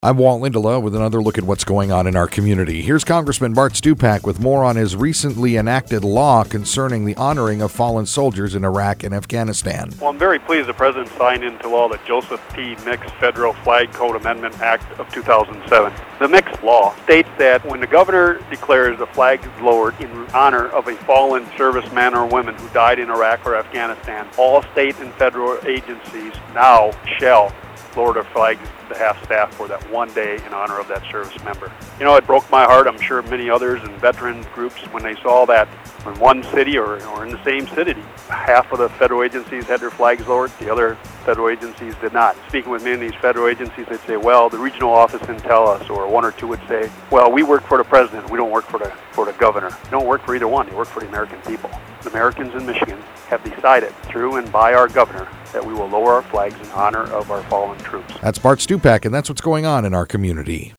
I'm Walt Lindola with another look at what's going on in our community. Here's Congressman Bart Stupak with more on his recently enacted law concerning the honoring of fallen soldiers in Iraq and Afghanistan. Well, I'm very pleased the President signed into law the Joseph P. Mix Federal Flag Code Amendment Act of 2007. The Mix law states that when the governor declares a flag is lowered in honor of a fallen serviceman or woman who died in Iraq or Afghanistan, all state and federal agencies now shall lower their flags to half-staff for that one day in honor of that service member. You know, it broke my heart, I'm sure many others and veteran groups, when they saw that in one city or in the same city, half of the federal agencies had their flags lowered, the other federal agencies did not. Speaking with many of these federal agencies, they'd say, well, the regional office didn't tell us, or one or two would say, well, we work for the president, we don't work for the governor. You don't work for either one, you work for the American people. The Americans in Michigan have decided, through and by our governor, that we will lower our flags in honor of our fallen troops. That's Bart Stupak, and that's what's going on in our community.